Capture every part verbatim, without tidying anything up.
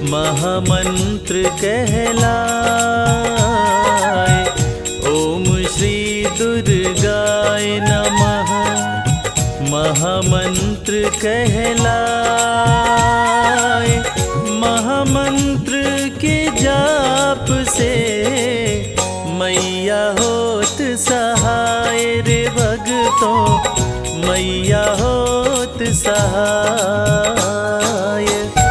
महामंत्र कहलाए। ओम श्री दुर्गाय नमः। महामंत्र कहलाए। महामंत्र के जाप से मैया होत सहाय रे भगतों, मैया होत सहाय।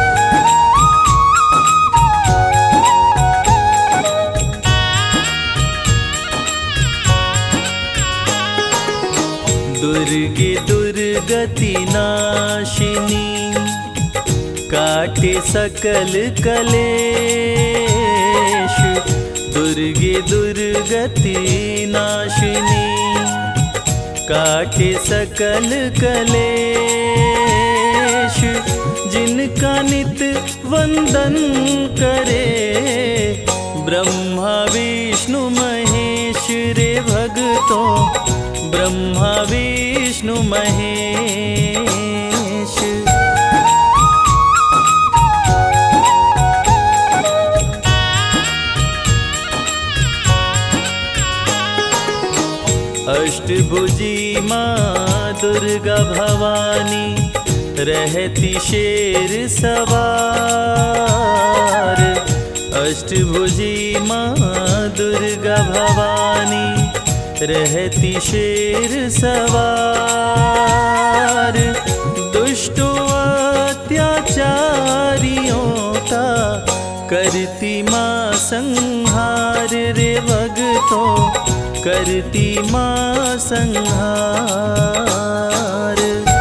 दुर्गे दुर्गति नाशिनी, काटे सकल कलेश। दुर्गे दुर्गति नाशिनी, काटे सकल कलेश। जिनका नित वंदन करे, ब्रह्मा विष्णु महेश रे भगतों, ब्रह्मा विष्णु महेश। अष्टभुजी माँ दुर्गा भवानी, रहती शेर सवार। अष्टभुजी माँ दुर्गा भवानी, रहती शेर सवार। दुष्टों अत्याचारियों का करती माँ संहार रे भगतों, करती माँ संहार।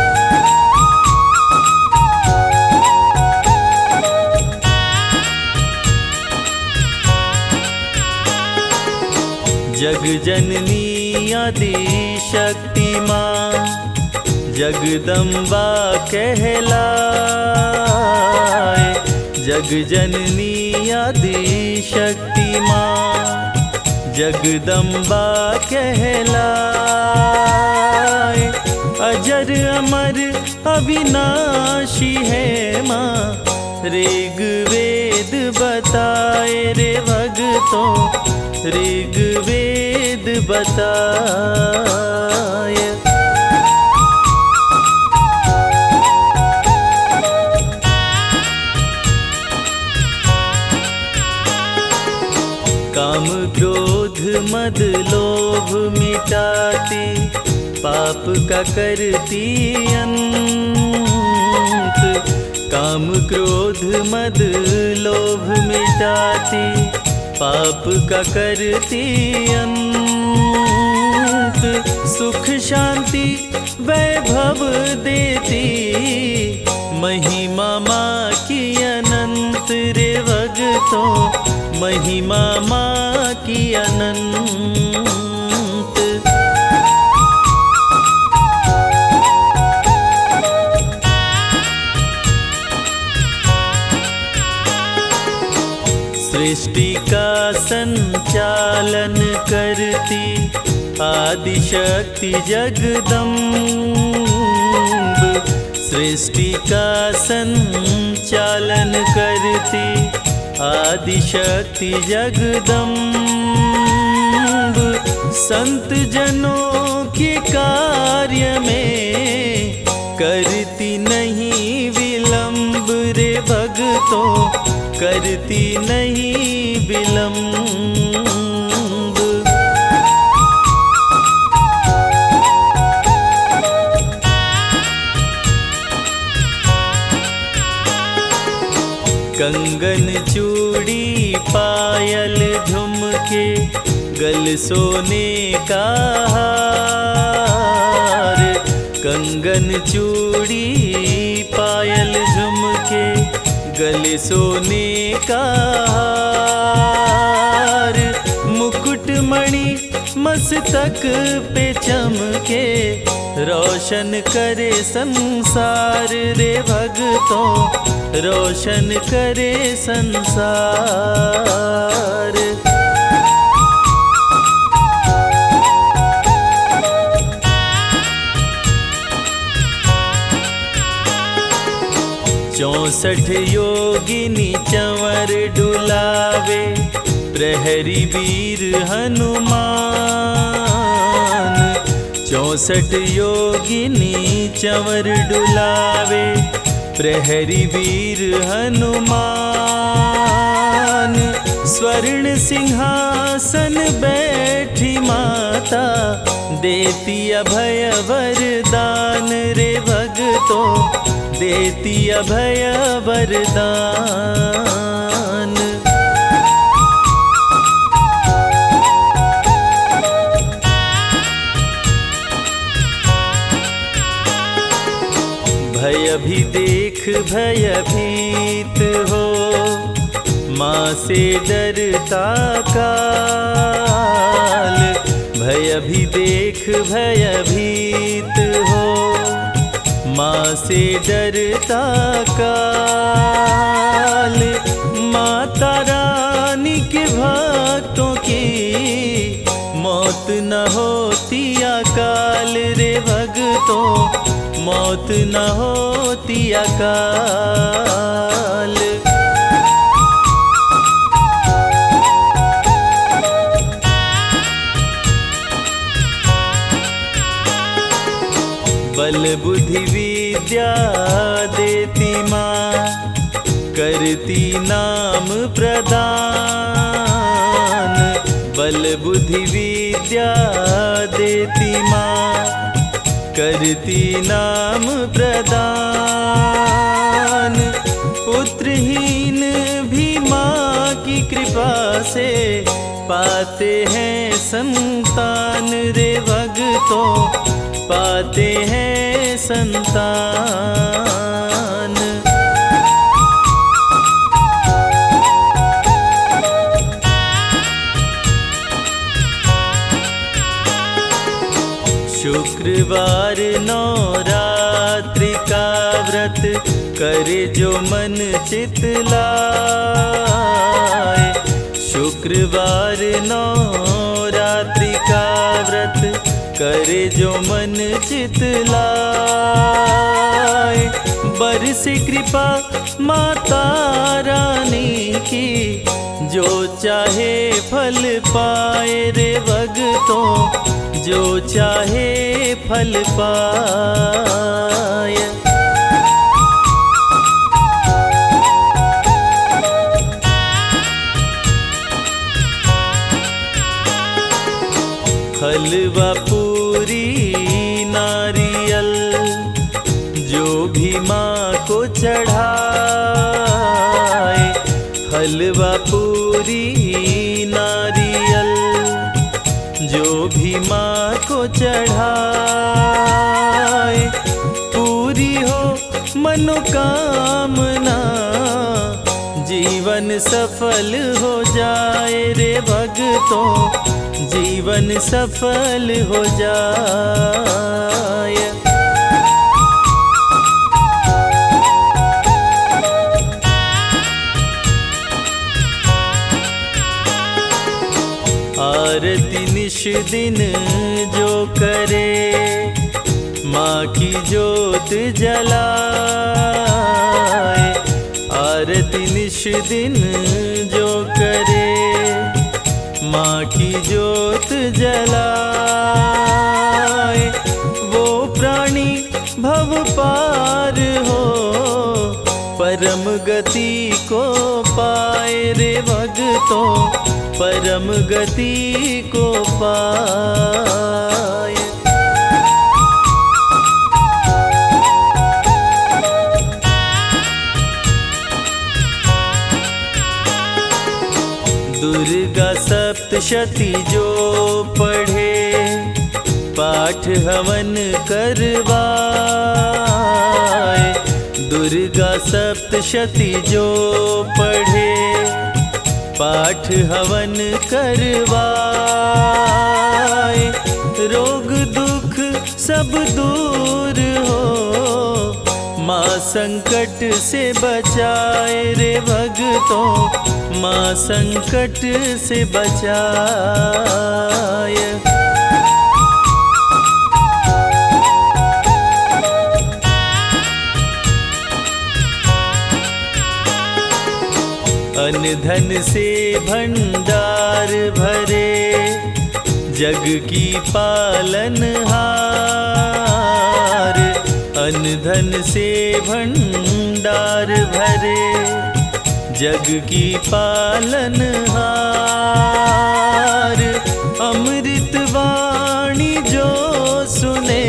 जग जननी आदि शक्ति माँ, जगदम्बा कहलाए। जग जननी आदि शक्ति माँ, जगदम्बा कहलाए। अजर अमर अविनाशी है माँ, ऋग्वेद बताए रे भगतों, ऋग्वेद बताए। काम क्रोध मद लोभ मिटाती, पाप का करती अंत। काम क्रोध मद लोभ मिटाती, पाप का करती अंत। सुख शांति वैभव देती, महिमा माँ की अनंत रे भगतों, महिमा माँ की अनंत। सृष्टि का संचालन करती, आदिशक्ति जगदम्ब। सृष्टि का संचालन करती, आदिशक्ति जगदम्ब। संत जनों के कार्य में करती नहीं विलंब रे भगतों, करती नहीं विलंब। कंगन चूड़ी पायल झुमके, गल सोने का हार। कंगन चूड़ी पायल झुमके, गले सोने का हार। मुकुट मणि मस्तक पे चमके, रोशन करे संसार रे भगतों, रोशन करे संसार। चौसठ योगिनी चंवर डुलावे, प्रहरी वीर हनुमान। चौसठ योगिनी चंवर डुलावे, प्रहरी वीर हनुमान। स्वर्ण सिंहासन बैठी माता, देती अभय वरदान रे भगतों, देती अभय वरदान। भय भी देख भयभीत हो, माँ से डरता काल। भय भी देख भयभीत हो, माँ से डरता काल। माता रानी के भक्तों की मौत न होती अकाल रे भगतों, मौत न होती अकाल। बल बुद्धि विद्या देती माँ, करती नाम प्रदान। बल बुद्धि विद्या देती माँ, करती नाम प्रदान। पुत्रहीन भी माँ की कृपा से पाते हैं संतान रे भगतों, पाते हैं संतान। शुक्रवार नवरात्रि का व्रत करे जो मन चित लाए। शुक्रवार नवरात्रि का व्रत करे जो मन चित लाए। बरसे कृपा माता रानी की, जो चाहे फल पाए रे भगतों, जो चाहे फल पाए। हलवा पूरी नारियल जो भी माँ को चढ़ाए। हलवा पूरी नारियल जो भी माँ को चढ़ाए। पूरी हो मनोकामना, जीवन सफल हो जाए रे भगतों, जीवन सफल हो जाए। आरती निश दिन जो करे, माँ की जोत जलाए। आरती निश दिन जो करे, माँ की जोत जलाए। वो प्राणी भव पार हो, परम गति को पाए रे भगतों, परम गति को पाए। दुर्गा सप्तशती जो पढ़े, पाठ हवन करवाए। दुर्गा सप्तशती जो पढ़े, पाठ हवन करवाए। रोग दुख सब दूर हो, माँ संकट से बचाए रे भगतों, माँ संकट से बचाए। अन धन से भंडार भरे, जग की पालनहार। अन धन से भंडार भरे, जग की पालनहार। अमृत वाणी जो सुने,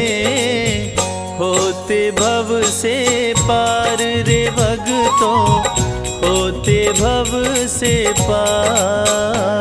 होते भव से पार रे भगतों, होते भव से पार।